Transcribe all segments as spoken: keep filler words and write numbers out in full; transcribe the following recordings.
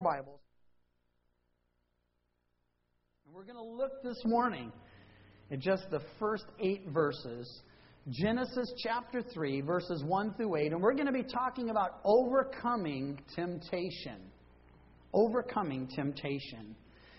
Bibles. And we're going to look this morning at just the first eight verses. Genesis chapter three, verses one through eight. And we're going to be talking about overcoming temptation. Overcoming temptation.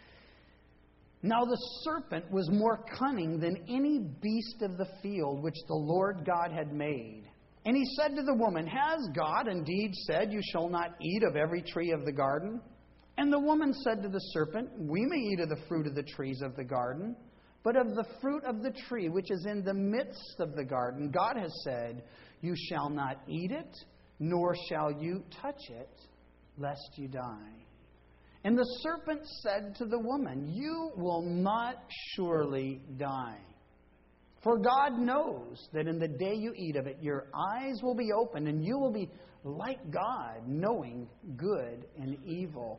Now the serpent was more cunning than any beast of the field which the Lord God had made. And he said to the woman, Has God indeed said, You shall not eat of every tree of the garden? And the woman said to the serpent, We may eat of the fruit of the trees of the garden, but of the fruit of the tree which is in the midst of the garden, God has said, You shall not eat it, nor shall you touch it, lest you die. And the serpent said to the woman, You will not surely die. For God knows that in the day you eat of it, your eyes will be opened, and you will be like God, knowing good and evil.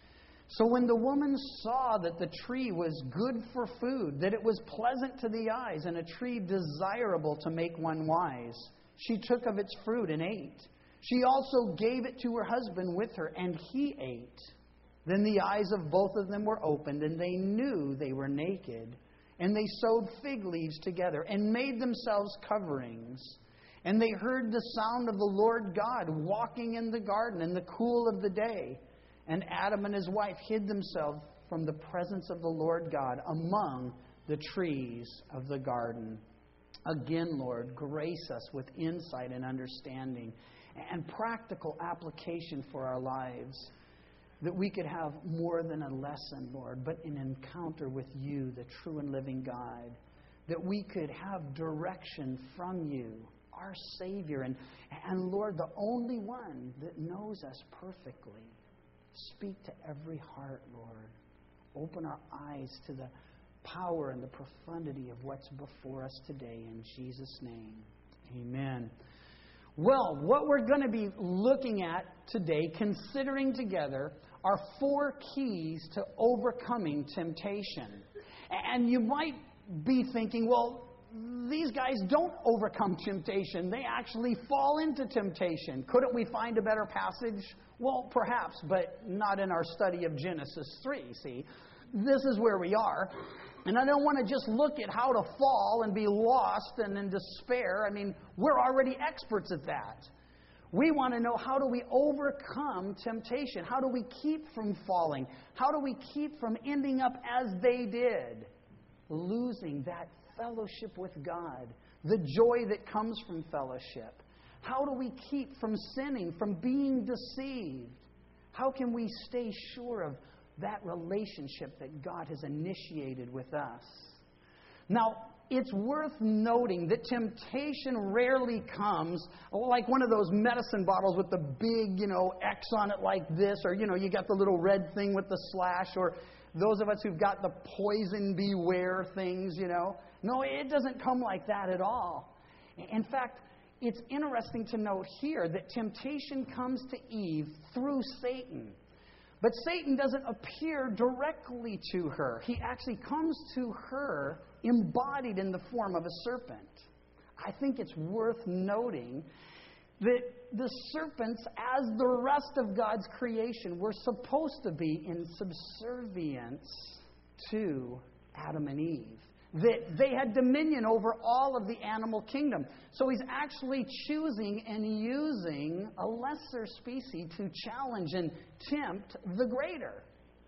So when the woman saw that the tree was good for food, that it was pleasant to the eyes, and a tree desirable to make one wise, she took of its fruit and ate. She also gave it to her husband with her, and he ate. Then the eyes of both of them were opened, and they knew they were naked. And they sewed fig leaves together and made themselves coverings. And they heard the sound of the Lord God walking in the garden in the cool of the day. And Adam and his wife hid themselves from the presence of the Lord God among the trees of the garden. Again, Lord, grace us with insight and understanding and practical application for our lives, that we could have more than a lesson, Lord, but an encounter with You, the true and living God. That we could have direction from You, our Savior, and, and Lord, the only one that knows us perfectly. Speak to every heart, Lord. Open our eyes to the power and the profundity of what's before us today. In Jesus' name, amen. Well, what we're going to be looking at today, considering together, are four keys to overcoming temptation. And you might be thinking, well, these guys don't overcome temptation. They actually fall into temptation. Couldn't we find a better passage? Well, perhaps, but not in our study of Genesis three, see. This is where we are. And I don't want to just look at how to fall and be lost and in despair. I mean, we're already experts at that. We want to know, how do we overcome temptation? How do we keep from falling? How do we keep from ending up as they did? Losing that fellowship with God, the joy that comes from fellowship. How do we keep from sinning, from being deceived? How can we stay sure of that relationship that God has initiated with us? Now, it's worth noting that temptation rarely comes like one of those medicine bottles with the big, you know, X on it like this, or, you know, you got the little red thing with the slash, or those of us who've got the poison beware things, you know. No, it doesn't come like that at all. In fact, it's interesting to note here that temptation comes to Eve through Satan. But Satan doesn't appear directly to her. He actually comes to her embodied in the form of a serpent. I think it's worth noting that the serpents, as the rest of God's creation, were supposed to be in subservience to Adam and Eve. That they had dominion over all of the animal kingdom. So he's actually choosing and using a lesser species to challenge and tempt the greater.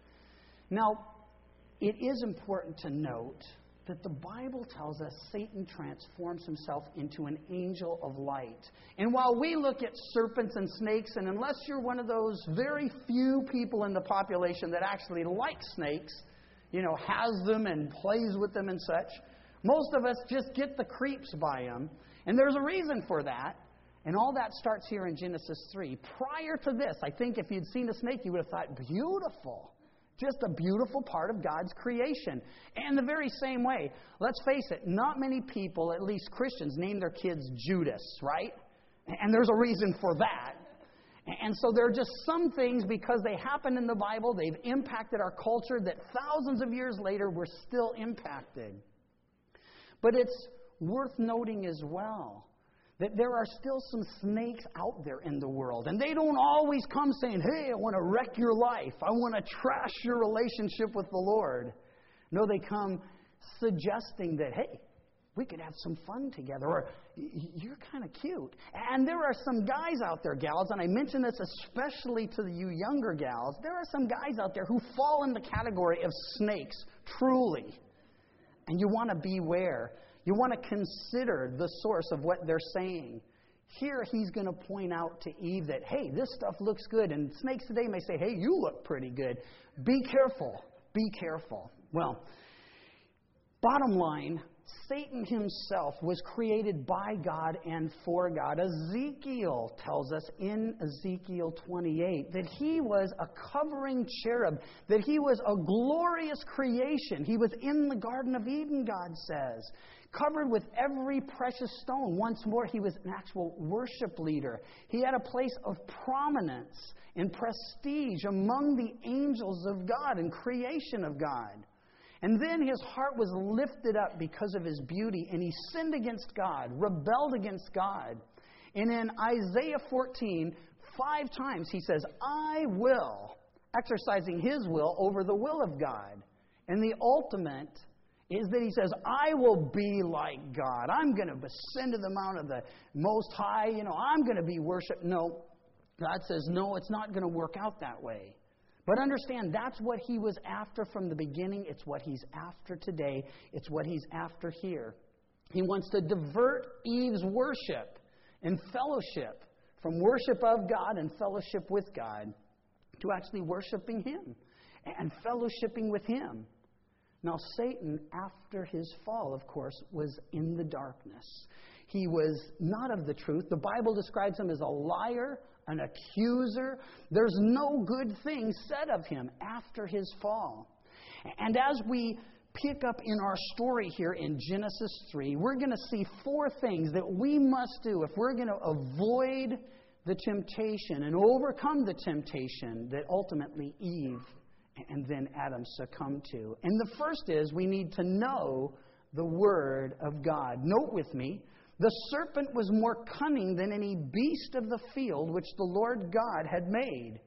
Now, it is important to note that the Bible tells us Satan transforms himself into an angel of light. And while we look at serpents and snakes, and unless you're one of those very few people in the population that actually like snakes, you know, has them and plays with them and such, most of us just get the creeps by them. And there's a reason for that. And all that starts here in Genesis three. Prior to this, I think if you'd seen a snake, you would have thought, beautiful. Just a beautiful part of God's creation. And the very same way, let's face it, not many people, at least Christians, name their kids Judas, right? And there's a reason for that. And so there are just some things, because they happen in the Bible, they've impacted our culture, that thousands of years later we're still impacted. But it's worth noting as well that there are still some snakes out there in the world. And they don't always come saying, hey, I want to wreck your life. I want to trash your relationship with the Lord. No, they come suggesting that, hey, we could have some fun together, or you're kind of cute. And there are some guys out there, gals, and I mention this especially to you younger gals, there are some guys out there who fall in the category of snakes, truly. And you want to beware. You want to consider the source of what they're saying. Here he's going to point out to Eve that, hey, this stuff looks good. And snakes today may say, hey, you look pretty good. Be careful. Be careful. Well, bottom line, Satan himself was created by God and for God. Ezekiel tells us in Ezekiel twenty-eight that he was a covering cherub, that he was a glorious creation. He was in the Garden of Eden, God says, covered with every precious stone. Once more, he was an actual worship leader. He had a place of prominence and prestige among the angels of God and creation of God. And then his heart was lifted up because of his beauty, and he sinned against God, rebelled against God. And in Isaiah fourteen, five times he says, I will, exercising his will over the will of God. And the ultimate is that he says, I will be like God. I'm going to ascend to the mount of the Most High. You know, I'm going to be worshipped. No, God says, no, it's not going to work out that way. But understand, that's what he was after from the beginning. It's what he's after today. It's what he's after here. He wants to divert Eve's worship and fellowship from worship of God and fellowship with God to actually worshiping him and fellowshipping with him. Now, Satan, after his fall, of course, was in the darkness. He was not of the truth. The Bible describes him as a liar, an accuser. There's no good thing said of him after his fall. And as we pick up in our story here in Genesis three, we're going to see four things that we must do if we're going to avoid the temptation and overcome the temptation that ultimately Eve and then Adam succumbed to. And the first is we need to know the Word of God. Note with me, the serpent was more cunning than any beast of the field which the Lord God had made.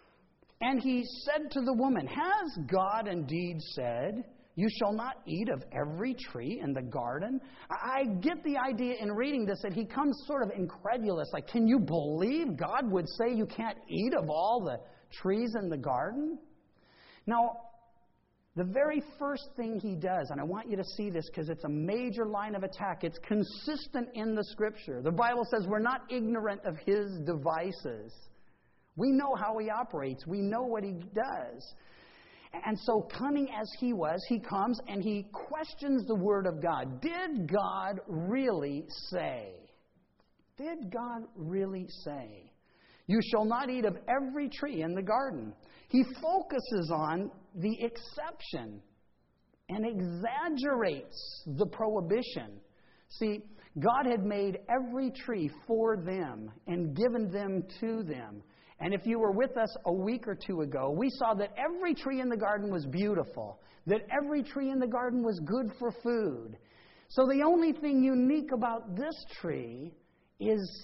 And he said to the woman, has God indeed said, you shall not eat of every tree in the garden? I get the idea in reading this that he comes sort of incredulous. Like, can you believe God would say you can't eat of all the trees in the garden? Now, the very first thing he does, and I want you to see this because it's a major line of attack. It's consistent in the Scripture. The Bible says we're not ignorant of his devices. We know how he operates. We know what he does. And so, cunning as he was, he comes and he questions the Word of God. Did God really say? Did God really say? You shall not eat of every tree in the garden. He focuses on the exception and exaggerates the prohibition. See, God had made every tree for them and given them to them. And if you were with us a week or two ago, we saw that every tree in the garden was beautiful, that every tree in the garden was good for food. So the only thing unique about this tree is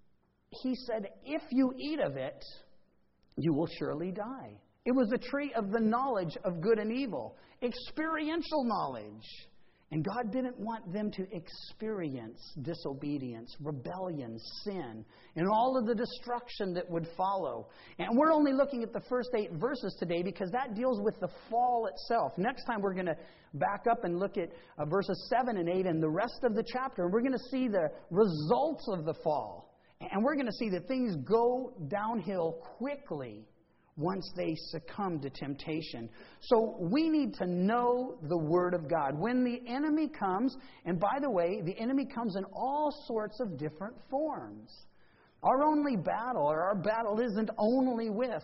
he said, if you eat of it, you will surely die. It was a tree of the knowledge of good and evil, experiential knowledge. And God didn't want them to experience disobedience, rebellion, sin, and all of the destruction that would follow. And we're only looking at the first eight verses today because that deals with the fall itself. Next time we're going to back up and look at uh, verses seven and eight and the rest of the chapter. And we're going to see the results of the fall. And we're going to see that things go downhill quickly once they succumb to temptation. So we need to know the Word of God. When the enemy comes, and by the way, the enemy comes in all sorts of different forms. Our only battle, or our battle isn't only with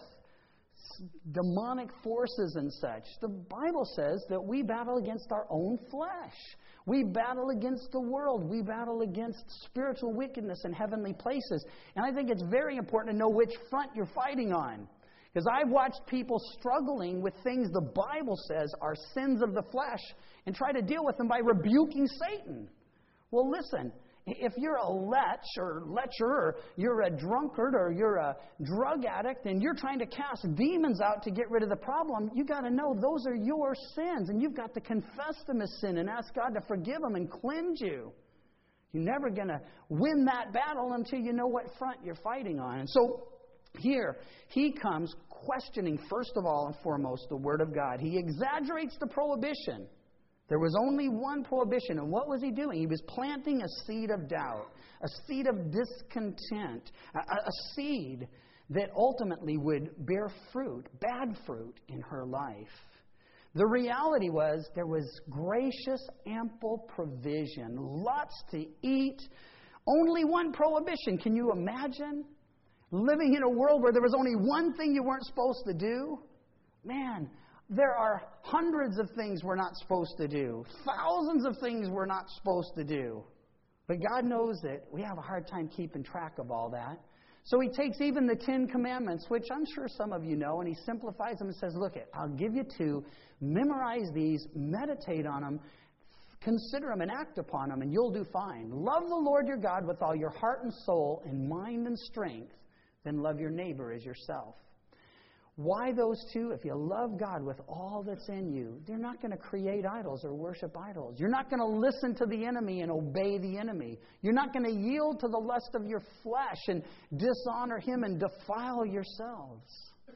demonic forces and such. The Bible says that we battle against our own flesh. We battle against the world. We battle against spiritual wickedness in heavenly places. And I think it's very important to know which front you're fighting on. Because I've watched people struggling with things the Bible says are sins of the flesh and try to deal with them by rebuking Satan. Well, listen, If you're a lech or lecher, you're a drunkard or you're a drug addict and you're trying to cast demons out to get rid of the problem, you got to know those are your sins and you've got to confess them as sin and ask God to forgive them and cleanse you. You're never going to win that battle until you know what front you're fighting on. And so here, he comes questioning, first of all and foremost, the Word of God. He exaggerates the prohibition. There was only one prohibition, and what was he doing? He was planting a seed of doubt, a seed of discontent, a, a seed that ultimately would bear fruit, bad fruit, in her life. The reality was there was gracious, ample provision, lots to eat, only one prohibition. Can you imagine living in a world where there was only one thing you weren't supposed to do? Man, there are hundreds of things we're not supposed to do, thousands of things we're not supposed to do. But God knows that we have a hard time keeping track of all that. So He takes even the Ten Commandments, which I'm sure some of you know, and He simplifies them and says, look, I'll give you two, memorize these, meditate on them, consider them and act upon them, and you'll do fine. Love the Lord your God with all your heart and soul and mind and strength, then love your neighbor as yourself. Why those two? If you love God with all that's in you, you're not going to create idols or worship idols. You're not going to listen to the enemy and obey the enemy. You're not going to yield to the lust of your flesh and dishonor Him and defile yourselves.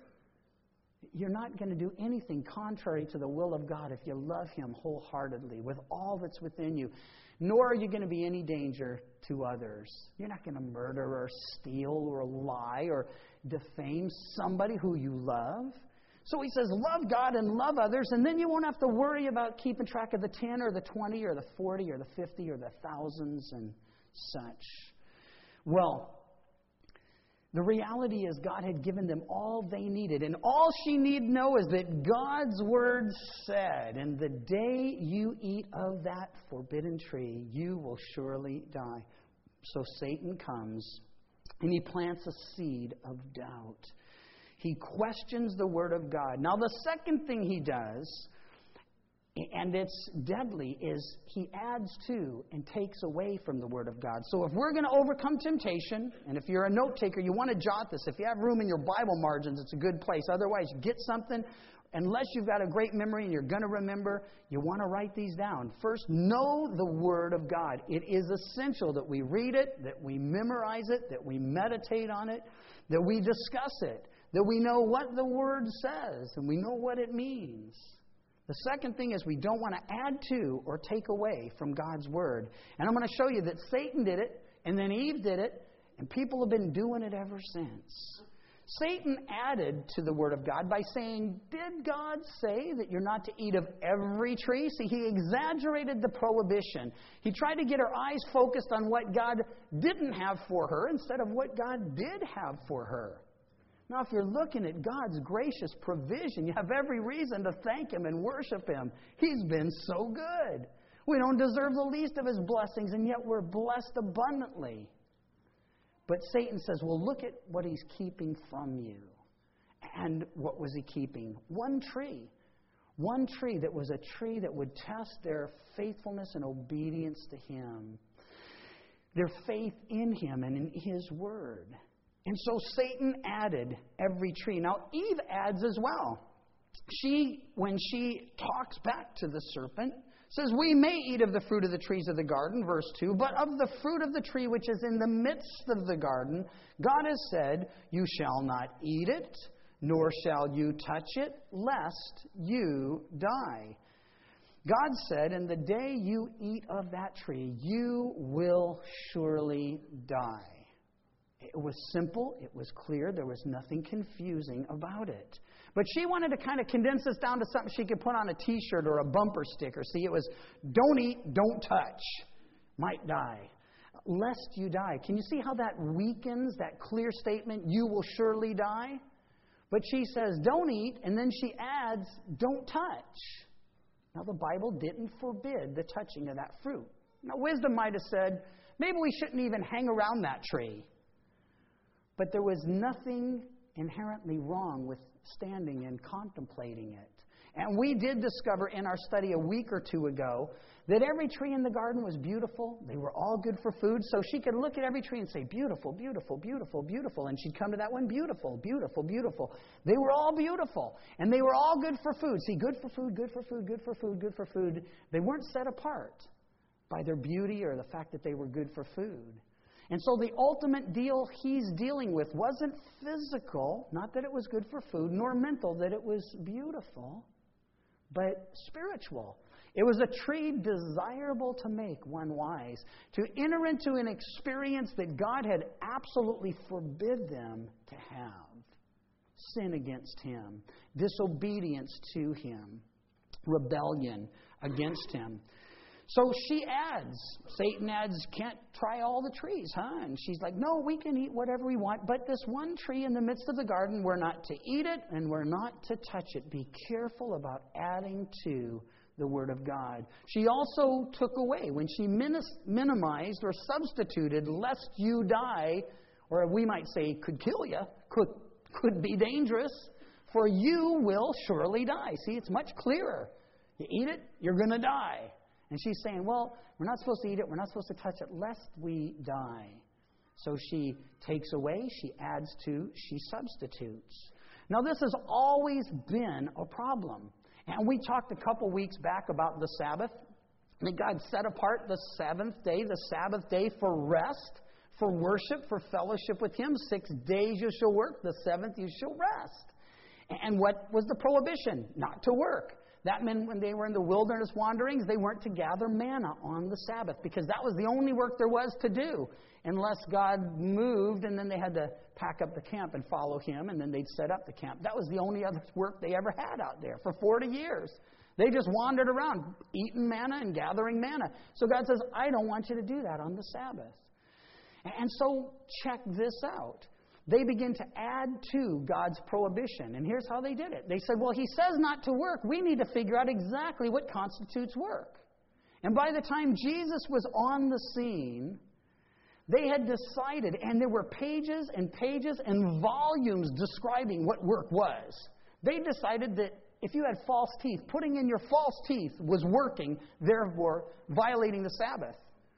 You're not going to do anything contrary to the will of God if you love Him wholeheartedly with all that's within you. Nor are you going to be any danger to others. You're not going to murder or steal or lie or defame somebody who you love. So he says, love God and love others, and then you won't have to worry about keeping track of the ten or the twenty or the forty or the fifty or the thousands and such. Well, the reality is God had given them all they needed, and all she need know is that God's Word said, and the day you eat of that forbidden tree, you will surely die. So Satan comes, and he plants a seed of doubt. He questions the Word of God. Now, the second thing he does, and it's deadly, is he adds to and takes away from the Word of God. So if we're going to overcome temptation, and if you're a note taker, you want to jot this. If you have room in your Bible margins, it's a good place. Otherwise, get something. Unless you've got a great memory and you're going to remember, you want to write these down. First, know the Word of God. It is essential that we read it, that we memorize it, that we meditate on it, that we discuss it, that we know what the Word says, and we know what it means. The second thing is we don't want to add to or take away from God's Word. And I'm going to show you that Satan did it, and then Eve did it, and people have been doing it ever since. Satan added to the Word of God by saying, did God say that you're not to eat of every tree? See, he exaggerated the prohibition. He tried to get her eyes focused on what God didn't have for her instead of what God did have for her. Now, if you're looking at God's gracious provision, you have every reason to thank Him and worship Him. He's been so good. We don't deserve the least of His blessings, and yet we're blessed abundantly. But Satan says, well, look at what he's keeping from you. And what was he keeping? One tree. One tree that was a tree that would test their faithfulness and obedience to Him. Their faith in Him and in His Word. And so Satan added every tree. Now, Eve adds as well. She, when she talks back to the serpent, says, we may eat of the fruit of the trees of the garden, verse two, but of the fruit of the tree which is in the midst of the garden, God has said, you shall not eat it, nor shall you touch it, lest you die. God said, in the day you eat of that tree, you will surely die. It was simple, it was clear, there was nothing confusing about it. But she wanted to kind of condense this down to something she could put on a t-shirt or a bumper sticker. See, it was, don't eat, don't touch, might die, lest you die. Can you see how that weakens that clear statement, you will surely die? But she says, don't eat, and then she adds, don't touch. Now, the Bible didn't forbid the touching of that fruit. Now, wisdom might have said, maybe we shouldn't even hang around that tree. But there was nothing inherently wrong with standing and contemplating it. And we did discover in our study a week or two ago that every tree in the garden was beautiful. They were all good for food. So she could look at every tree and say, beautiful, beautiful, beautiful, beautiful. And she'd come to that one, beautiful, beautiful, beautiful. They were all beautiful. And they were all good for food. See, good for food, good for food, good for food, good for food. They weren't set apart by their beauty or the fact that they were good for food. And so the ultimate deal he's dealing with wasn't physical, not that it was good for food, nor mental, that it was beautiful, but spiritual. It was a tree desirable to make one wise, to enter into an experience that God had absolutely forbid them to have. Sin against Him, disobedience to Him, rebellion against Him. So she adds, Satan adds, can't try all the trees, huh? And she's like, no, we can eat whatever we want, but this one tree in the midst of the garden, we're not to eat it and we're not to touch it. Be careful about adding to the Word of God. She also took away, when she minimized or substituted, lest you die, or we might say could kill you, could, could be dangerous, for you will surely die. See, it's much clearer. You eat it, you're going to die. And she's saying, well, we're not supposed to eat it, we're not supposed to touch it, lest we die. So she takes away, she adds to, she substitutes. Now, this has always been a problem. And we talked a couple weeks back about the Sabbath. That God set apart the seventh day, the Sabbath day, for rest, for worship, for fellowship with Him. Six days you shall work, the seventh you shall rest. And what was the prohibition? Not to work. That meant when they were in the wilderness wanderings, they weren't to gather manna on the Sabbath, because that was the only work there was to do, unless God moved, and then they had to pack up the camp and follow Him, and then they'd set up the camp. That was the only other work they ever had out there for forty years. They just wandered around eating manna and gathering manna. So God says, I don't want you to do that on the Sabbath. And so check this out. They begin to add to God's prohibition. And here's how they did it. They said, well, He says not to work. We need to figure out exactly what constitutes work. And by the time Jesus was on the scene, they had decided, and there were pages and pages and volumes describing what work was. They decided that if you had false teeth, putting in your false teeth was working, therefore violating the Sabbath.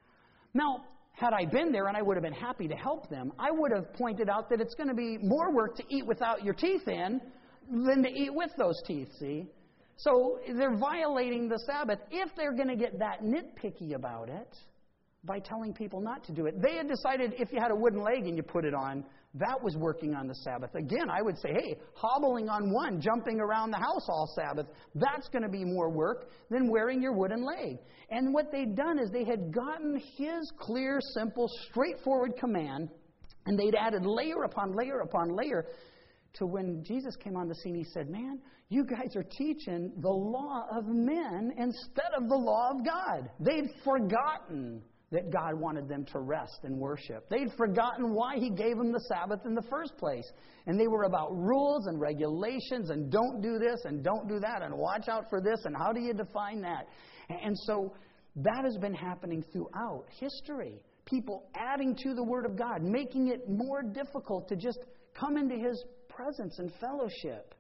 Now, had I been there, and I would have been happy to help them, I would have pointed out that it's going to be more work to eat without your teeth in than to eat with those teeth, see? So they're violating the Sabbath if they're going to get that nitpicky about it by telling people not to do it. They had decided if you had a wooden leg and you put it on, that was working on the Sabbath. Again, I would say, hey, hobbling on one, jumping around the house all Sabbath, that's going to be more work than wearing your wooden leg. And what they'd done is they had gotten His clear, simple, straightforward command, and they'd added layer upon layer upon layer to when Jesus came on the scene. He said, man, you guys are teaching the law of men instead of the law of God. They'd forgotten that God wanted them to rest and worship. They'd forgotten why He gave them the Sabbath in the first place. And they were about rules and regulations and don't do this and don't do that and watch out for this and how do you define that. And so that has been happening throughout history. People adding to the Word of God, making it more difficult to just come into His presence and fellowship.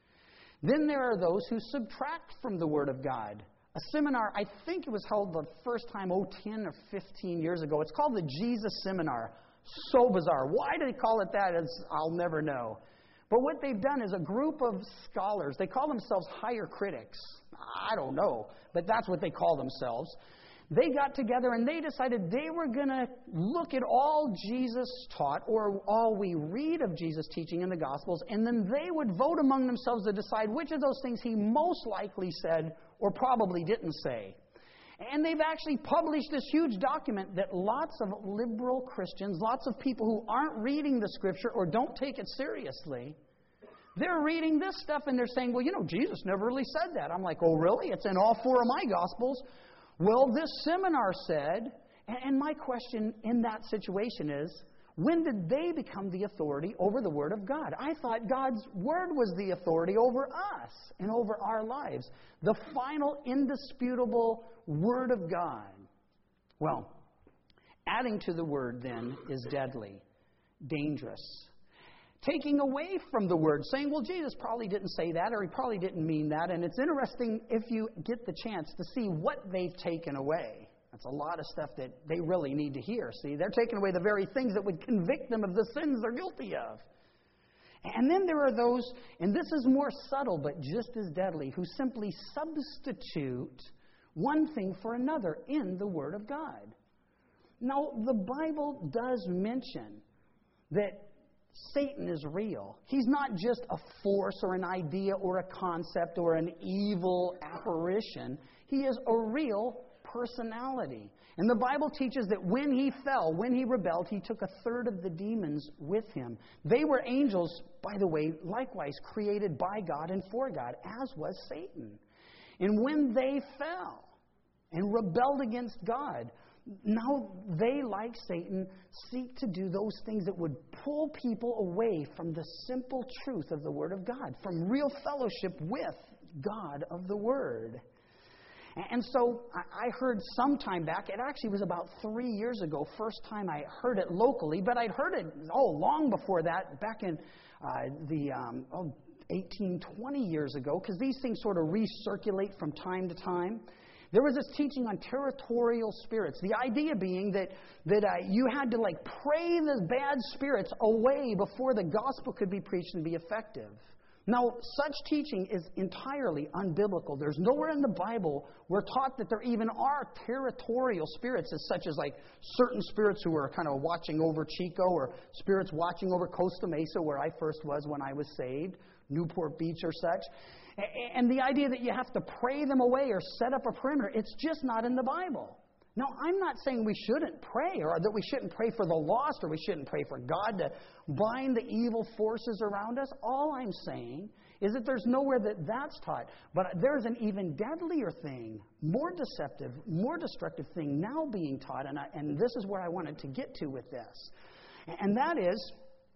Then there are those who subtract from the Word of God. A seminar, I think it was held the first time, oh, ten or fifteen years ago. It's called the Jesus Seminar. So bizarre. Why do they call it that? It's, I'll never know. But what they've done is a group of scholars, they call themselves higher critics. I don't know, but that's what they call themselves. They got together and they decided they were going to look at all Jesus taught, or all we read of Jesus teaching in the Gospels, and then they would vote among themselves to decide which of those things He most likely said or probably didn't say. And they've actually published this huge document that lots of liberal Christians, lots of people who aren't reading the Scripture or don't take it seriously, they're reading this stuff and they're saying, well, you know, Jesus never really said that. I'm like, oh, really? It's in all four of my Gospels. Well, this seminar said, and my question in that situation is, when did they become the authority over the Word of God? I thought God's Word was the authority over us and over our lives. The final indisputable Word of God. Well, adding to the Word then is deadly, dangerous. taking away from the Word, saying, well, Jesus probably didn't say that, or he probably didn't mean that. And it's interesting if you get the chance to see what they've taken away. That's a lot of stuff that they really need to hear. See, they're taking away the very things that would convict them of the sins they're guilty of. And then there are those, and this is more subtle but just as deadly, who simply substitute one thing for another in the Word of God. Now, the Bible does mention that Satan is real. He's not just a force or an idea or a concept or an evil apparition. He is a real personality. And the Bible teaches that when he fell, when he rebelled, he took a third of the demons with him. They were angels, by the way, likewise created by God and for God, as was Satan. And when they fell and rebelled against God, now they, like Satan, seek to do those things that would pull people away from the simple truth of the Word of God, from real fellowship with God of the Word. And so I heard some time back, it actually was about three years ago, first time I heard it locally, but I'd heard it, oh, long before that, back in uh, the um, oh, eighteen, twenty years ago, because these things sort of recirculate from time to time. There was this teaching on territorial spirits. The idea being that, that uh, you had to like pray the bad spirits away before the gospel could be preached and be effective. Now, such teaching is entirely unbiblical. There's nowhere in the Bible we're taught that there even are territorial spirits, as such as like certain spirits who are kind of watching over Chico, or spirits watching over Costa Mesa, where I first was when I was saved, Newport Beach or such. And the idea that you have to pray them away or set up a perimeter, it's just not in the Bible. Now, I'm not saying we shouldn't pray, or that we shouldn't pray for the lost, or we shouldn't pray for God to bind the evil forces around us. All I'm saying is that there's nowhere that that's taught. But there's an even deadlier thing, more deceptive, more destructive thing now being taught, and, I, and this is where I wanted to get to with this. And that is,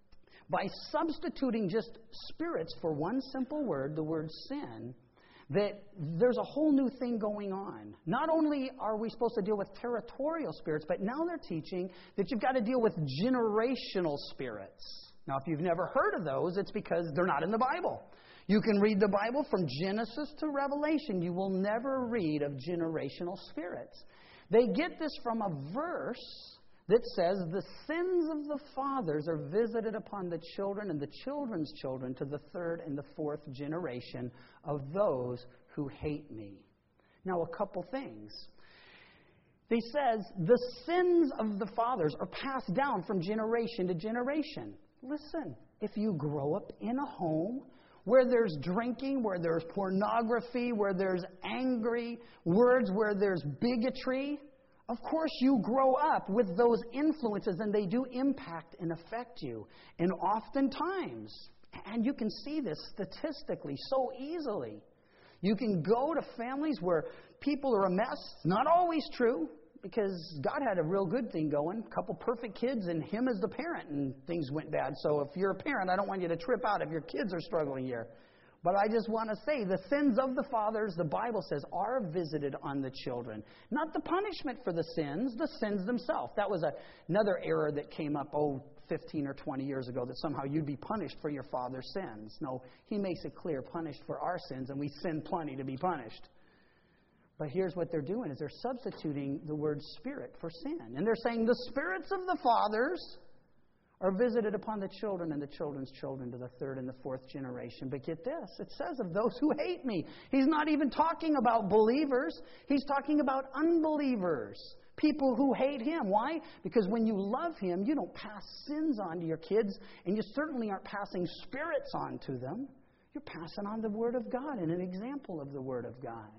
by substituting just spirits for one simple word, the word sin, that there's a whole new thing going on. Not only are we supposed to deal with territorial spirits, but now they're teaching that you've got to deal with generational spirits. Now, if you've never heard of those, it's because they're not in the Bible. You can read the Bible from Genesis to Revelation. You will never read of generational spirits. They get this from a verse that says the sins of the fathers are visited upon the children and the children's children to the third and the fourth generation of those who hate me. Now, a couple things. He says the sins of the fathers are passed down from generation to generation. Listen, if you grow up in a home where there's drinking, where there's pornography, where there's angry words, where there's bigotry, of course, you grow up with those influences, and they do impact and affect you. And oftentimes, and you can see this statistically so easily, you can go to families where people are a mess. Not always true, because God had a real good thing going. A couple perfect kids and him as the parent, and things went bad. So if you're a parent, I don't want you to trip out if your kids are struggling here. But I just want to say, the sins of the fathers, the Bible says, are visited on the children. Not the punishment for the sins, the sins themselves. That was a, another error that came up, oh, fifteen or twenty years ago, that somehow you'd be punished for your father's sins. No, he makes it clear, punished for our sins, and we sin plenty to be punished. But here's what they're doing, is they're substituting the word spirit for sin. And they're saying the spirits of the fathers are visited upon the children and the children's children to the third and the fourth generation. But get this, it says of those who hate me. He's not even talking about believers. He's talking about unbelievers. People who hate him. Why? Because when you love him, you don't pass sins on to your kids, and you certainly aren't passing spirits on to them. You're passing on the Word of God and an example of the Word of God.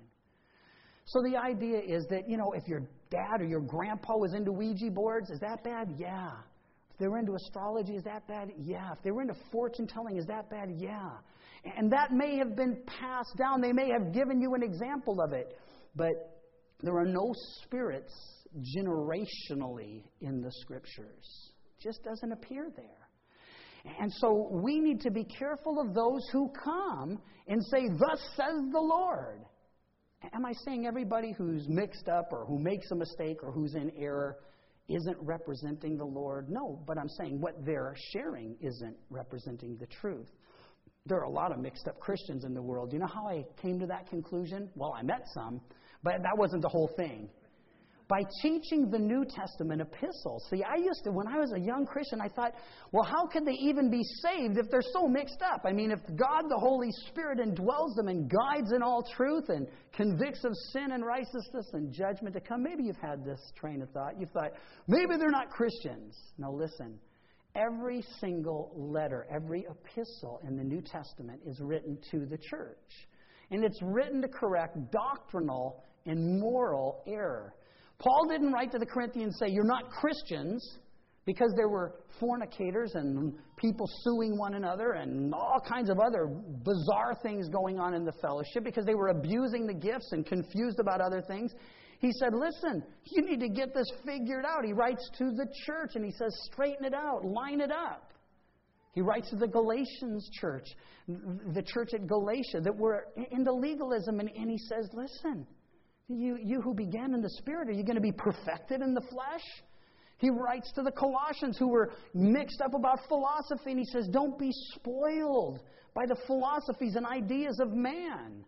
So the idea is that, you know, if your dad or your grandpa was into Ouija boards, is that bad? Yeah. If they were into astrology, is that bad? Yeah. If they were into fortune telling, is that bad? Yeah. And that may have been passed down. They may have given you an example of it. But there are no spirits generationally in the Scriptures. It just doesn't appear there. And so we need to be careful of those who come and say, "Thus says the Lord." Am I saying everybody who's mixed up or who makes a mistake or who's in error isn't representing the Lord. No, but I'm saying what they're sharing isn't representing the truth. There are a lot of mixed up Christians in the world. Do you know how I came to that conclusion? Well, I met some, but that wasn't the whole thing. By teaching the New Testament epistles. See, I used to, when I was a young Christian, I thought, well, how could they even be saved if they're so mixed up? I mean, if God, the Holy Spirit, indwells them and guides in all truth and convicts of sin and righteousness and judgment to come, maybe you've had this train of thought. You've thought, maybe they're not Christians. No, listen. Every single letter, every epistle in the New Testament is written to the church. And it's written to correct doctrinal and moral error. Paul didn't write to the Corinthians and say, you're not Christians, because there were fornicators and people suing one another and all kinds of other bizarre things going on in the fellowship because they were abusing the gifts and confused about other things. He said, listen, you need to get this figured out. He writes to the church and he says, straighten it out, line it up. He writes to the Galatians church, the church at Galatia that were into legalism, and, and he says, listen, You, you who began in the Spirit, are you going to be perfected in the flesh? He writes to the Colossians who were mixed up about philosophy, and he says, don't be spoiled by the philosophies and ideas of man.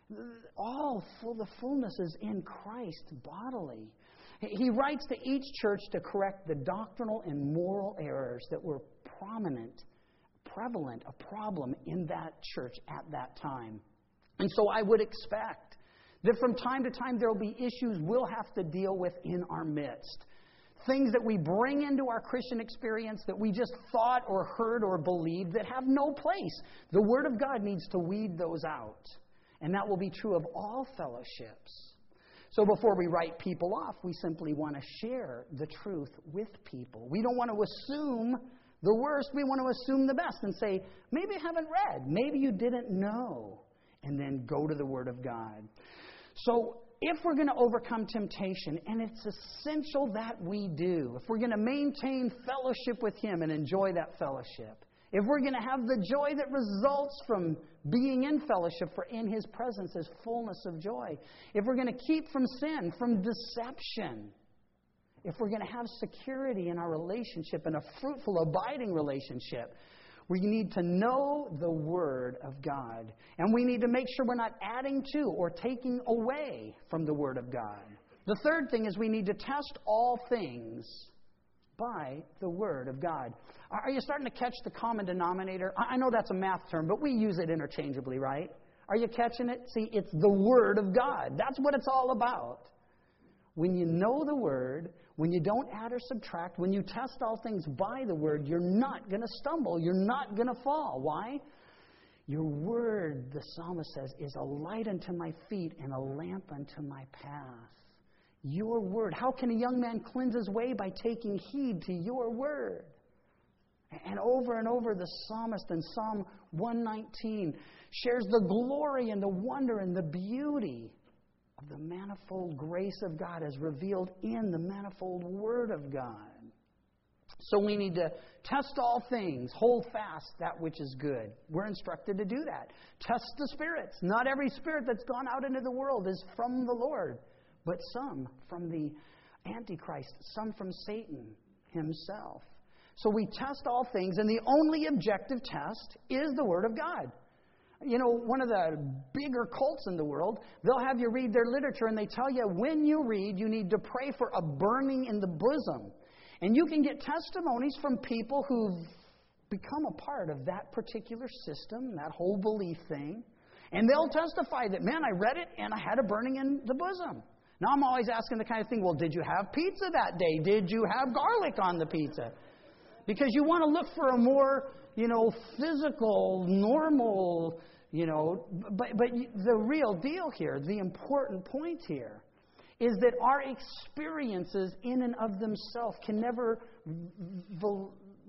All full, the fullness is in Christ bodily. He writes to each church to correct the doctrinal and moral errors that were prominent, prevalent, a problem in that church at that time. And so I would expect that from time to time there will be issues we'll have to deal with in our midst. Things that we bring into our Christian experience that we just thought or heard or believed that have no place. The Word of God needs to weed those out. And that will be true of all fellowships. So before we write people off, we simply want to share the truth with people. We don't want to assume the worst. We want to assume the best and say, maybe you haven't read. Maybe you didn't know. And then go to the Word of God. So if we're going to overcome temptation, and it's essential that we do, if we're going to maintain fellowship with Him and enjoy that fellowship, if we're going to have the joy that results from being in fellowship, for in His presence is fullness of joy, if we're going to keep from sin, from deception, if we're going to have security in our relationship and a fruitful, abiding relationship, we need to know the Word of God. And we need to make sure we're not adding to or taking away from the Word of God. The third thing is we need to test all things by the Word of God. Are you starting to catch the common denominator? I know that's a math term, but we use it interchangeably, right? Are you catching it? See, it's the Word of God. That's what it's all about. When you know the Word, when you don't add or subtract, when you test all things by the Word, you're not going to stumble. You're not going to fall. Why? Your Word, the psalmist says, is a light unto my feet and a lamp unto my path. Your Word. How can a young man cleanse his way? By taking heed to your Word. And over and over, the psalmist in Psalm one nineteen shares the glory and the wonder and the beauty of the manifold grace of God as revealed in the manifold Word of God. So we need to test all things, hold fast that which is good. We're instructed to do that. Test the spirits. Not every spirit that's gone out into the world is from the Lord, but some from the Antichrist, some from Satan himself. So we test all things, and the only objective test is the Word of God. You know, one of the bigger cults in the world, they'll have you read their literature, and they tell you when you read, you need to pray for a burning in the bosom. And you can get testimonies from people who've become a part of that particular system, that whole belief thing. And they'll testify that, man, I read it, and I had a burning in the bosom. Now, I'm always asking the kind of thing, well, did you have pizza that day? Did you have garlic on the pizza? Because you want to look for a more, you know, physical, normal, you know, but, but the real deal here, the important point here, is that our experiences in and of themselves can never, val-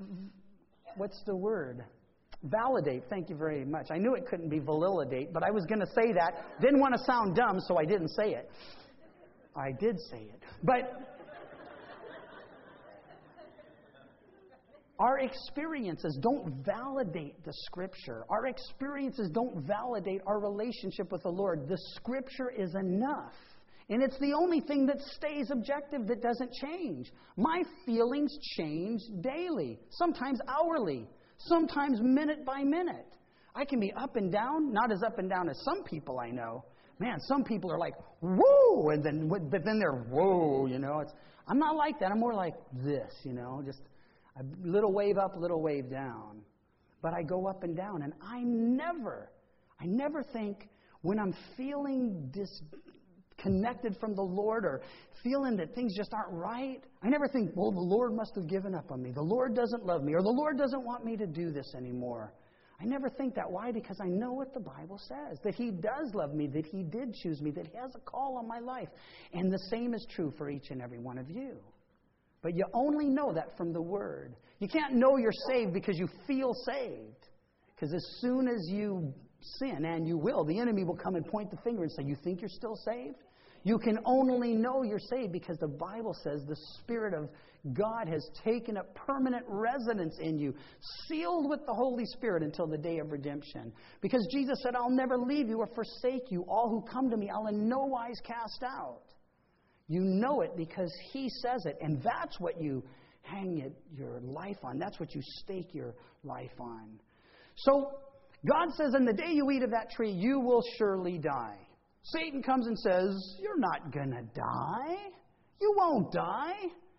what's the word? Validate. Thank you very much. I knew it couldn't be validate, but I was going to say that. Didn't want to sound dumb, so I didn't say it. I did say it. But our experiences don't validate the Scripture. Our experiences don't validate our relationship with the Lord. The Scripture is enough. And it's the only thing that stays objective, that doesn't change. My feelings change daily, sometimes hourly, sometimes minute by minute. I can be up and down, not as up and down as some people I know. Man, some people are like, whoa, and then but then they're whoa, you know. It's, I'm not like that. I'm more like this, you know, just a little wave up, little wave down. But I go up and down, and I never, I never think when I'm feeling disconnected from the Lord or feeling that things just aren't right, I never think, well, the Lord must have given up on me. The Lord doesn't love me, or the Lord doesn't want me to do this anymore. I never think that. Why? Because I know what the Bible says, that He does love me, that He did choose me, that He has a call on my life. And the same is true for each and every one of you. But you only know that from the Word. You can't know you're saved because you feel saved. Because as soon as you sin, and you will, the enemy will come and point the finger and say, you think you're still saved? You can only know you're saved because the Bible says the Spirit of God has taken up permanent residence in you, sealed with the Holy Spirit until the day of redemption. Because Jesus said, I'll never leave you or forsake you. All who come to me, I'll in no wise cast out. You know it because He says it, and that's what you hang it, your life on. That's what you stake your life on. So, God says, in the day you eat of that tree, you will surely die. Satan comes and says, you're not going to die. You won't die.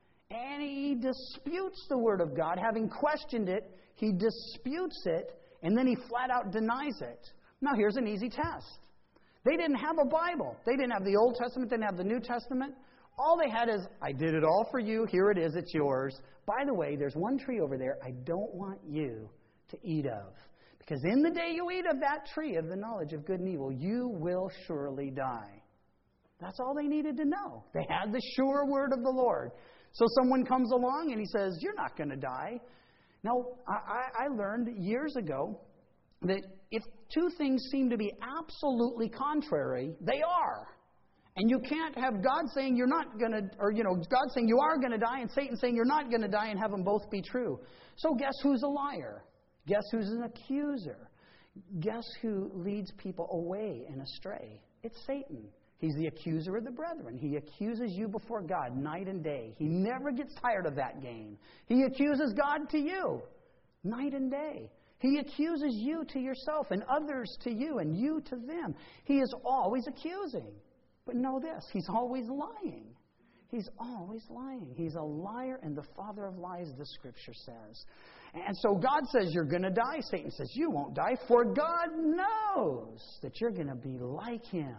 And he disputes the Word of God. Having questioned it, he disputes it, and then he flat out denies it. Now, here's an easy test. They didn't have a Bible. They didn't have the Old Testament, didn't have the New Testament. All they had is, I did it all for you. Here it is. It's yours. By the way, there's one tree over there I don't want you to eat of. Because in the day you eat of that tree of the knowledge of good and evil, you will surely die. That's all they needed to know. They had the sure word of the Lord. So someone comes along and he says, you're not going to die. Now, I, I learned years ago that if two things seem to be absolutely contrary, they are. And you can't have God saying you're not going to, or, you know, God saying you are going to die and Satan saying you're not going to die and have them both be true. So guess who's a liar? Guess who's an accuser? Guess who leads people away and astray? It's Satan. He's the accuser of the brethren. He accuses you before God night and day. He never gets tired of that game. He accuses God to you night and day. He accuses you to yourself and others to you and you to them. He is always accusing. But know this, he's always lying. He's always lying. He's a liar and the father of lies, the Scripture says. And so God says you're going to die. Satan says you won't die, for God knows that you're going to be like Him.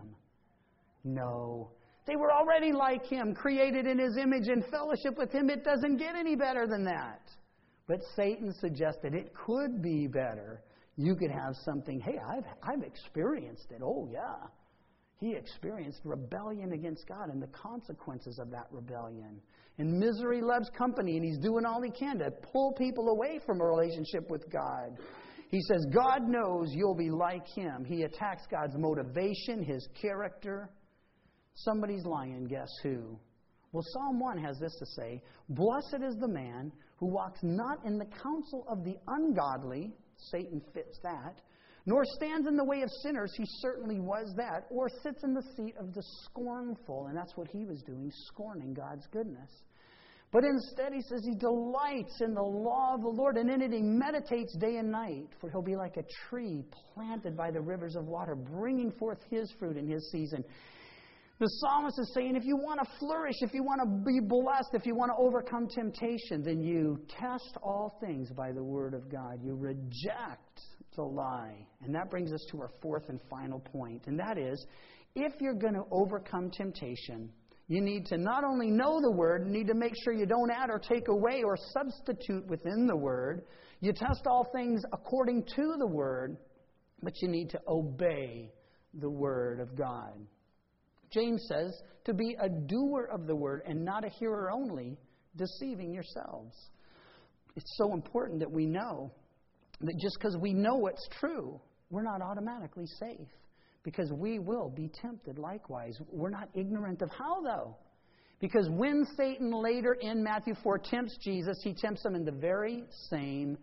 No. They were already like Him, created in His image and fellowship with Him. It doesn't get any better than that. But Satan suggested it could be better. You could have something, hey, I've, I've experienced it. Oh, yeah. He experienced rebellion against God and the consequences of that rebellion. And misery loves company, and he's doing all he can to pull people away from a relationship with God. He says, God knows you'll be like Him. He attacks God's motivation, His character. Somebody's lying, guess who? Well, Psalm one has this to say, blessed is the man who walks not in the counsel of the ungodly, Satan fits that, nor stands in the way of sinners, he certainly was that, or sits in the seat of the scornful, and that's what he was doing, scorning God's goodness. But instead, he says he delights in the law of the Lord, and in it he meditates day and night, for he'll be like a tree planted by the rivers of water, bringing forth his fruit in his season. The psalmist is saying, if you want to flourish, if you want to be blessed, if you want to overcome temptation, then you test all things by the Word of God. You reject the lie. And that brings us to our fourth and final point, and that is, if you're going to overcome temptation, you need to not only know the Word, you need to make sure you don't add or take away or substitute within the Word. You test all things according to the Word, but you need to obey the Word of God. James says, to be a doer of the Word and not a hearer only, deceiving yourselves. It's so important that we know that just because we know what's true, we're not automatically safe. Because we will be tempted likewise. We're not ignorant of how, though. Because when Satan later in Matthew four tempts Jesus, he tempts him in the very same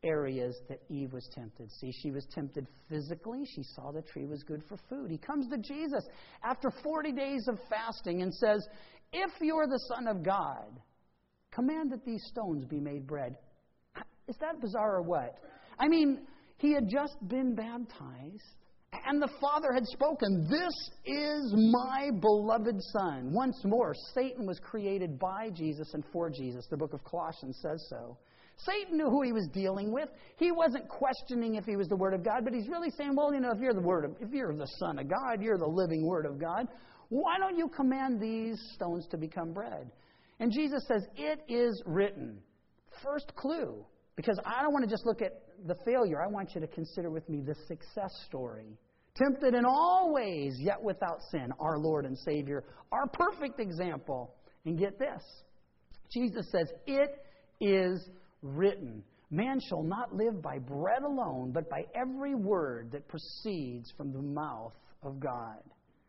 areas that Eve was tempted. See, she was tempted physically. She saw the tree was good for food. He comes to Jesus after forty days of fasting and says, if you're the Son of God, command that these stones be made bread. Is that bizarre or what? I mean, he had just been baptized, and the Father had spoken, this is my beloved Son. Once more, Satan was created by Jesus and for Jesus. The book of Colossians says so. Satan knew who he was dealing with. He wasn't questioning if he was the Word of God, but he's really saying, well, you know, if you're the Word of, if you're the Son of God, you're the living Word of God, why don't you command these stones to become bread? And Jesus says, it is written. First clue. Because I don't want to just look at the failure. I want you to consider with me the success story. Tempted in all ways, yet without sin. Our Lord and Savior, our perfect example. And get this. Jesus says, it is written. Man shall not live by bread alone, but by every word that proceeds from the mouth of God.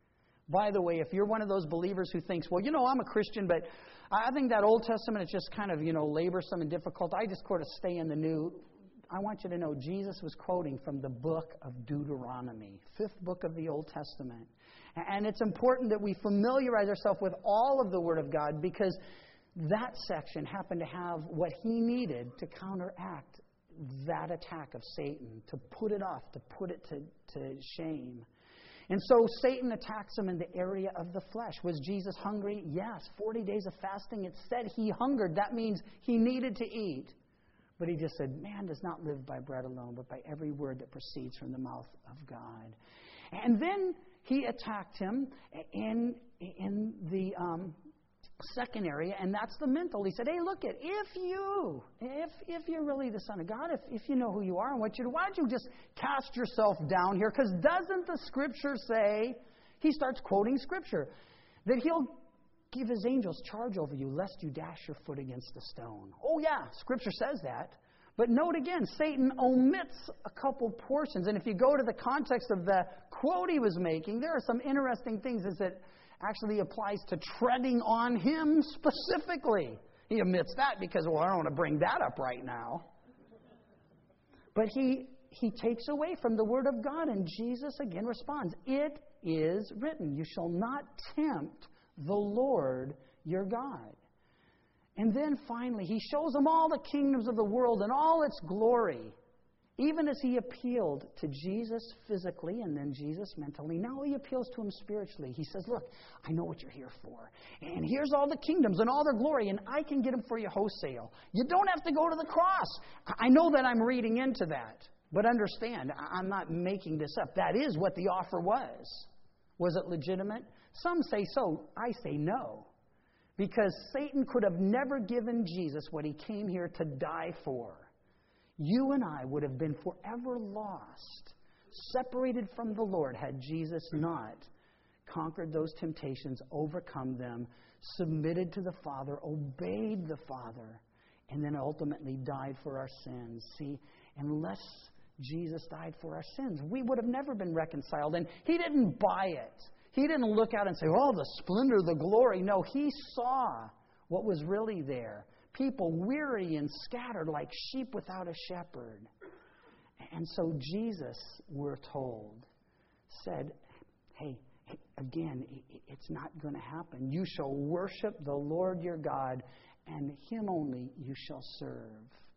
By the way, if you're one of those believers who thinks, well, you know, I'm a Christian, but I think that Old Testament is just kind of, you know, laborsome and difficult. I just sort of stay in the New. I want you to know Jesus was quoting from the book of Deuteronomy, fifth book of the Old Testament. And it's important that we familiarize ourselves with all of the Word of God, because that section happened to have what he needed to counteract that attack of Satan, to put it off, to put it to, to shame. And so Satan attacks him in the area of the flesh. Was Jesus hungry? Yes. forty days of fasting, it said he hungered. That means he needed to eat. But he just said, man does not live by bread alone, but by every word that proceeds from the mouth of God. And then he attacked him in, in the um, second area, and that's the mental. He said, hey, look it, if you, if if you're really the Son of God, if, if you know who you are and what you do, why don't you just cast yourself down here? Because doesn't the Scripture say, he starts quoting Scripture, that he'll give his angels charge over you, lest you dash your foot against a stone. Oh yeah, Scripture says that. But note again, Satan omits a couple portions. And if you go to the context of the quote he was making, there are some interesting things as it actually applies to treading on him specifically. He omits that because, well, I don't want to bring that up right now. But he he takes away from the Word of God, and Jesus again responds, it is written, you shall not tempt the Lord your God. And then finally, he shows them all the kingdoms of the world and all its glory. Even as he appealed to Jesus physically and then Jesus mentally, now he appeals to him spiritually. He says, look, I know what you're here for. And here's all the kingdoms and all their glory, and I can get them for you wholesale. You don't have to go to the cross. I know that I'm reading into that. But understand, I'm not making this up. That is what the offer was. Was it legitimate? Some say so. I say no. Because Satan could have never given Jesus what he came here to die for. You and I would have been forever lost, separated from the Lord, had Jesus not conquered those temptations, overcome them, submitted to the Father, obeyed the Father, and then ultimately died for our sins. See, unless Jesus died for our sins, we would have never been reconciled. And he didn't buy it. He didn't look out and say, oh, the splendor, the glory. No, he saw what was really there. People weary and scattered like sheep without a shepherd. And so Jesus, we're told, said, hey, again, it's not going to happen. You shall worship the Lord your God, and him only you shall serve.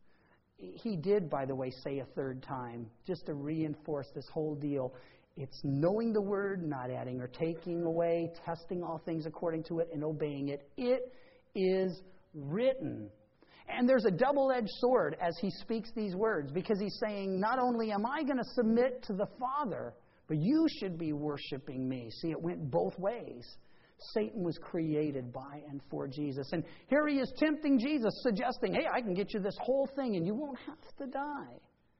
He did, by the way, say a third time, just to reinforce this whole deal. It's knowing the word, not adding or taking away, testing all things according to it, and obeying it. It is written. And there's a double-edged sword as he speaks these words, because he's saying, not only am I going to submit to the Father, but you should be worshiping me. See, it went both ways. Satan was created by and for Jesus. And here he is tempting Jesus, suggesting, hey, I can get you this whole thing and you won't have to die.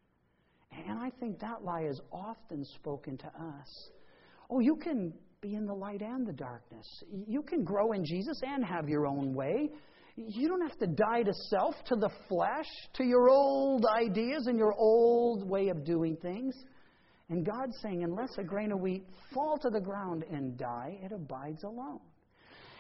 And I think that lie is often spoken to us. Oh, you can be in the light and the darkness. You can grow in Jesus and have your own way. You don't have to die to self, to the flesh, to your old ideas and your old way of doing things. And God's saying, unless a grain of wheat fall to the ground and die, it abides alone.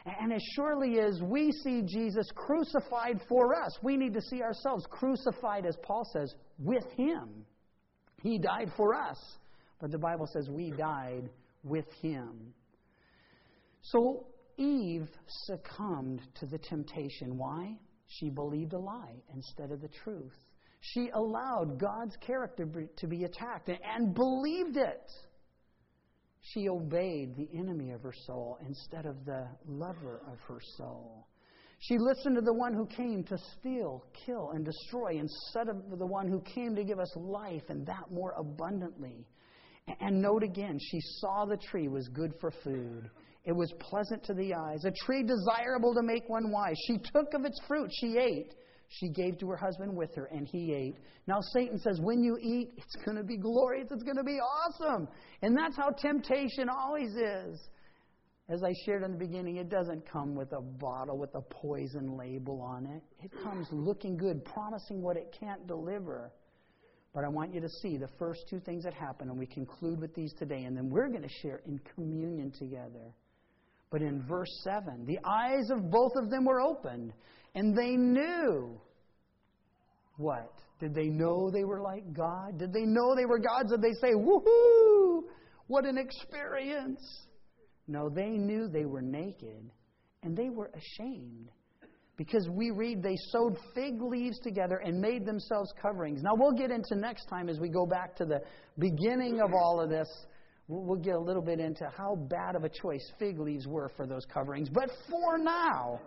And as surely as we see Jesus crucified for us, we need to see ourselves crucified, as Paul says, with Him. He died for us, but the Bible says we died with Him. So Eve succumbed to the temptation. Why? She believed a lie instead of the truth. She allowed God's character to be attacked and believed it. She obeyed the enemy of her soul instead of the lover of her soul. She listened to the one who came to steal, kill, and destroy instead of the one who came to give us life, and that more abundantly. And note again, she saw the tree was good for food. It was pleasant to the eyes, a tree desirable to make one wise. She took of its fruit, she ate. She gave to her husband with her, and he ate. Now Satan says, when you eat, it's going to be glorious. It's going to be awesome. And that's how temptation always is. As I shared in the beginning, it doesn't come with a bottle with a poison label on it. It comes looking good, promising what it can't deliver. But I want you to see the first two things that happen, and we conclude with these today, and then we're going to share in communion together. But in verse seven, the eyes of both of them were opened, and they knew what? Did they know they were like God? Did they know they were gods? Did they say, woohoo, what an experience? No, they knew they were naked, and they were ashamed. Because we read they sewed fig leaves together and made themselves coverings. Now we'll get into next time as we go back to the beginning of all of this. We'll get a little bit into how bad of a choice fig leaves were for those coverings. But for now,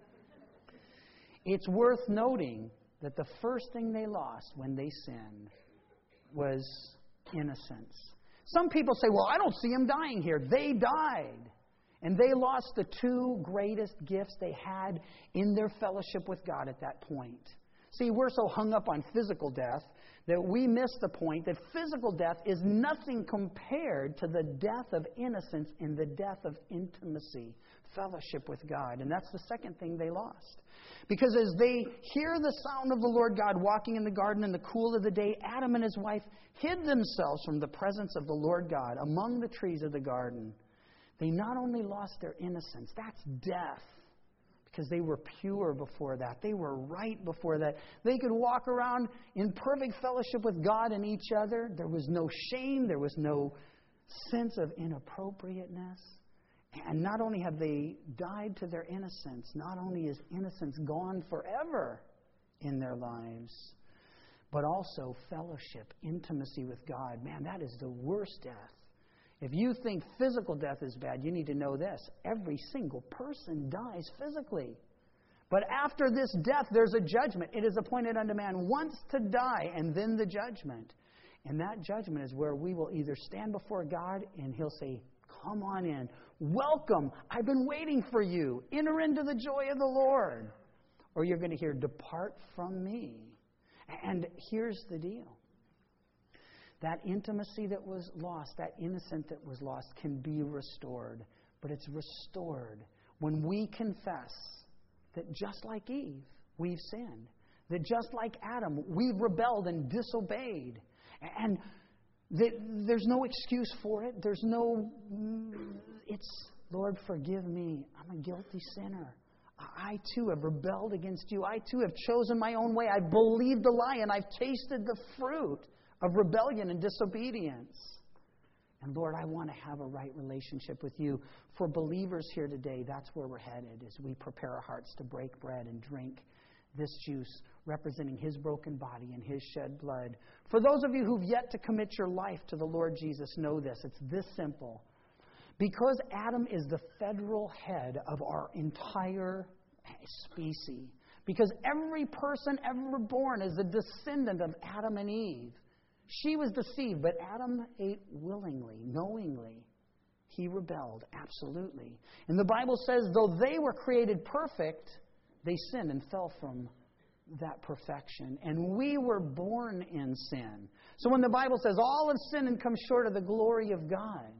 it's worth noting that the first thing they lost when they sinned was innocence. Some people say, well, I don't see them dying here. They died. And they lost the two greatest gifts they had in their fellowship with God at that point. See, we're so hung up on physical death that we miss the point that physical death is nothing compared to the death of innocence and the death of intimacy, fellowship with God. And that's the second thing they lost. Because as they hear the sound of the Lord God walking in the garden in the cool of the day, Adam and his wife hid themselves from the presence of the Lord God among the trees of the garden. They not only lost their innocence, that's death, because they were pure before that. They were right before that. They could walk around in perfect fellowship with God and each other. There was no shame. There was no sense of inappropriateness. And not only have they died to their innocence, not only is innocence gone forever in their lives, but also fellowship, intimacy with God. Man, that is the worst death. If you think physical death is bad, you need to know this. Every single person dies physically. But after this death, there's a judgment. It is appointed unto man once to die, and then the judgment. And that judgment is where we will either stand before God, and He'll say, come on in. Welcome. I've been waiting for you. Enter into the joy of the Lord. Or you're going to hear, depart from me. And here's the deal. That intimacy that was lost, that innocence that was lost, can be restored. But it's restored when we confess that just like Eve, we've sinned. That just like Adam, we've rebelled and disobeyed. And that there's no excuse for it. There's no, it's, Lord, forgive me. I'm a guilty sinner. I too have rebelled against you. I too have chosen my own way. I believed the lie and I've tasted the fruit of rebellion and disobedience. And Lord, I want to have a right relationship with you. For believers here today, that's where we're headed as we prepare our hearts to break bread and drink this juice representing His broken body and His shed blood. For those of you who've yet to commit your life to the Lord Jesus, know this. It's this simple. Because Adam is the federal head of our entire species, because every person ever born is a descendant of Adam and Eve. She was deceived, but Adam ate willingly, knowingly. He rebelled, absolutely. And the Bible says, though they were created perfect, they sinned and fell from that perfection. And we were born in sin. So when the Bible says, all have sinned and come short of the glory of God,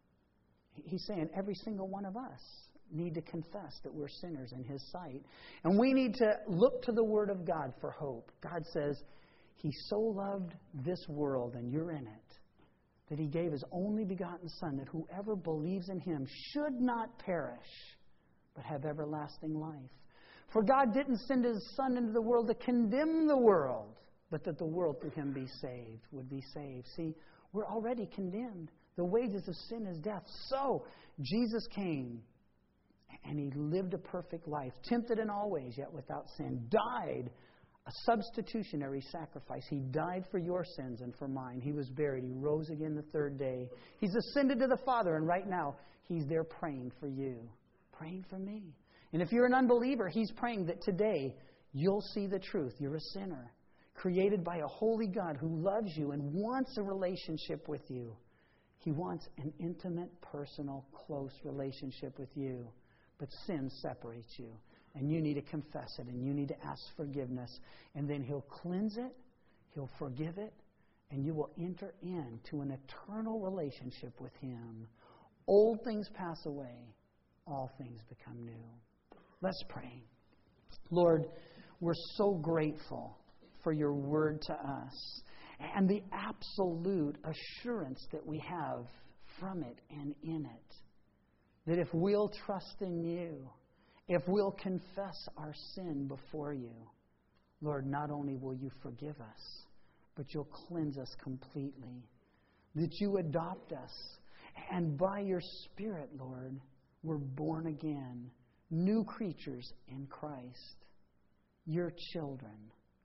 He's saying every single one of us need to confess that we're sinners in His sight. And we need to look to the Word of God for hope. God says, He so loved this world, and you're in it, that He gave His only begotten Son, that whoever believes in Him should not perish, but have everlasting life. For God didn't send His Son into the world to condemn the world, but that the world through Him be saved, would be saved. See, we're already condemned. The wages of sin is death. So, Jesus came, and He lived a perfect life, tempted in all ways, yet without sin, died a substitutionary sacrifice. He died for your sins and for mine. He was buried. He rose again the third day. He's ascended to the Father, and right now, He's there praying for you, praying for me. And if you're an unbeliever, He's praying that today you'll see the truth. You're a sinner, created by a holy God who loves you and wants a relationship with you. He wants an intimate, personal, close relationship with you. But sin separates you. And you need to confess it. And you need to ask forgiveness. And then He'll cleanse it. He'll forgive it. And you will enter into an eternal relationship with Him. Old things pass away. All things become new. Let's pray. Lord, we're so grateful for Your Word to us and the absolute assurance that we have from it and in it. That if we'll trust in You, if we'll confess our sin before You, Lord, not only will You forgive us, but You'll cleanse us completely. That You adopt us. And by Your Spirit, Lord, we're born again, new creatures in Christ, Your children.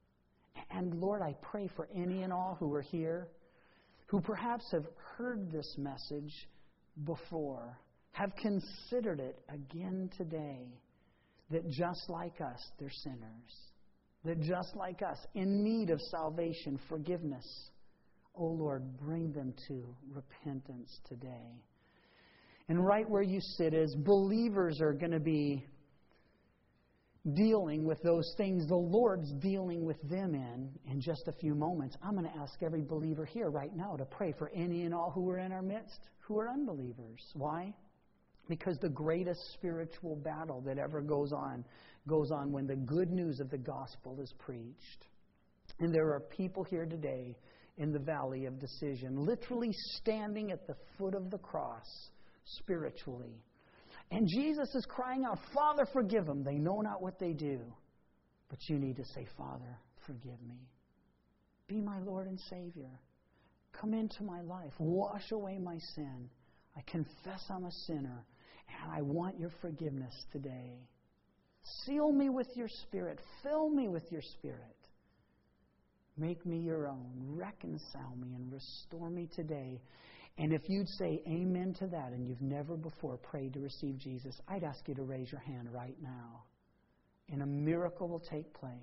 And Lord, I pray for any and all who are here, who perhaps have heard this message before, have considered it again today, that just like us, they're sinners. That just like us, in need of salvation, forgiveness. Oh Lord, bring them to repentance today. And right where you sit, as believers are going to be dealing with those things the Lord's dealing with them in in just a few moments, I'm going to ask every believer here right now to pray for any and all who are in our midst who are unbelievers. Why? Because the greatest spiritual battle that ever goes on goes on when the good news of the gospel is preached. And there are people here today in the valley of decision, literally standing at the foot of the cross spiritually. And Jesus is crying out, Father, forgive them. They know not what they do. But you need to say, Father, forgive me. Be my Lord and Savior. Come into my life. Wash away my sin. I confess I'm a sinner, and I want Your forgiveness today. Seal me with Your Spirit. Fill me with Your Spirit. Make me Your own. Reconcile me and restore me today. And if you'd say amen to that and you've never before prayed to receive Jesus, I'd ask you to raise your hand right now. And a miracle will take place.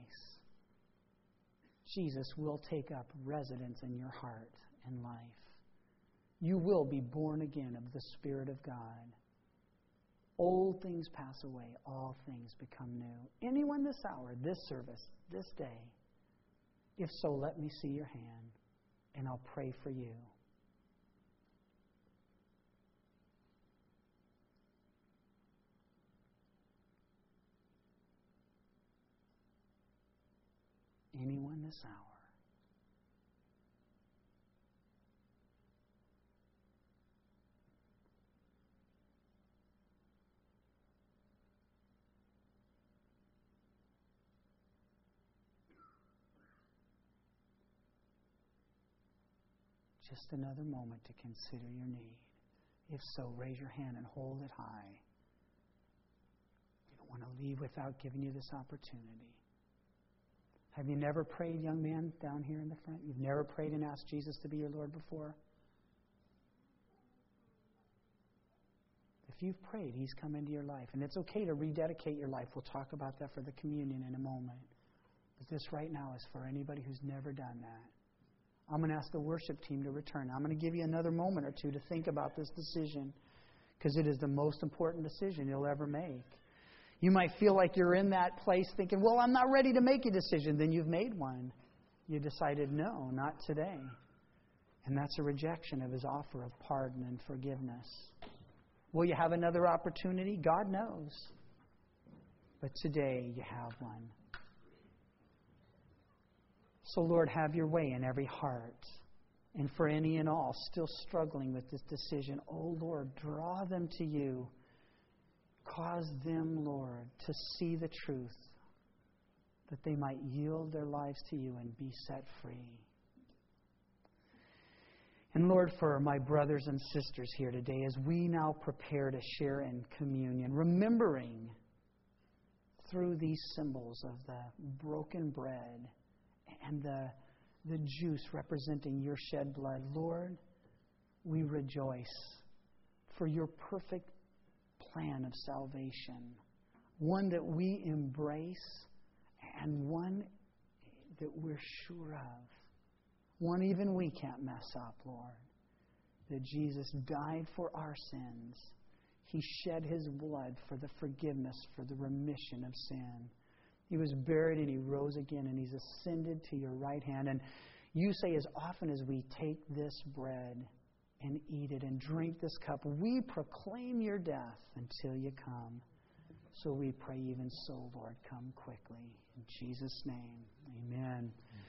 Jesus will take up residence in your heart and life. You will be born again of the Spirit of God. Old things pass away. All things become new. Anyone this hour, this service, this day, if so, let me see your hand and I'll pray for you. Anyone this hour? Just another moment to consider your need. If so, raise your hand and hold it high. We don't want to leave without giving you this opportunity. Have you never prayed, young man, down here in the front? You've never prayed and asked Jesus to be your Lord before? If you've prayed, He's come into your life. And it's okay to rededicate your life. We'll talk about that for the communion in a moment. But this right now is for anybody who's never done that. I'm going to ask the worship team to return. I'm going to give you another moment or two to think about this decision, because it is the most important decision you'll ever make. You might feel like you're in that place thinking, well, I'm not ready to make a decision. Then you've made one. You decided, no, not today. And that's a rejection of His offer of pardon and forgiveness. Will you have another opportunity? God knows. But today you have one. So, Lord, have Your way in every heart. And for any and all still struggling with this decision, oh, Lord, draw them to You. Cause them, Lord, to see the truth, that they might yield their lives to you and be set free. And Lord, for my brothers and sisters here today, as we now prepare to share in communion, remembering through these symbols of the broken bread and the, the juice representing your shed blood, Lord, we rejoice for your perfect plan of salvation, one that we embrace and one that we're sure of. One even we can't mess up, Lord. That Jesus died for our sins. He shed His blood for the forgiveness, for the remission of sin. He was buried and He rose again and He's ascended to your right hand. And you say, as often as we take this bread and eat it and drink this cup, we proclaim your death until you come. So we pray even so, Lord, come quickly. In Jesus' name, amen.